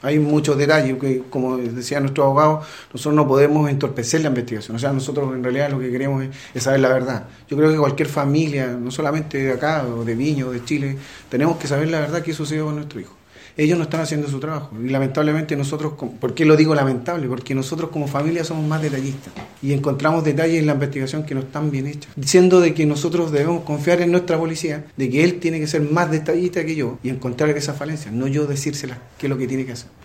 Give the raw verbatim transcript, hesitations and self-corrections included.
Hay muchos detalles que, como decía nuestro abogado, nosotros no podemos entorpecer la investigación. O sea, nosotros en realidad lo que queremos es, es saber la verdad. Yo creo que cualquier familia, no solamente de acá, o de Viña, o de Chile, tenemos que saber la verdad que sucedió con nuestro hijo. Ellos no están haciendo su trabajo y lamentablemente nosotros, ¿por qué lo digo lamentable? Porque nosotros como familia somos más detallistas y encontramos detalles en la investigación que no están bien hechas, diciendo de que nosotros debemos confiar en nuestra policía, de que él tiene que ser más detallista que yo y encontrar esas falencias, no yo decírselas qué es lo que tiene que hacer.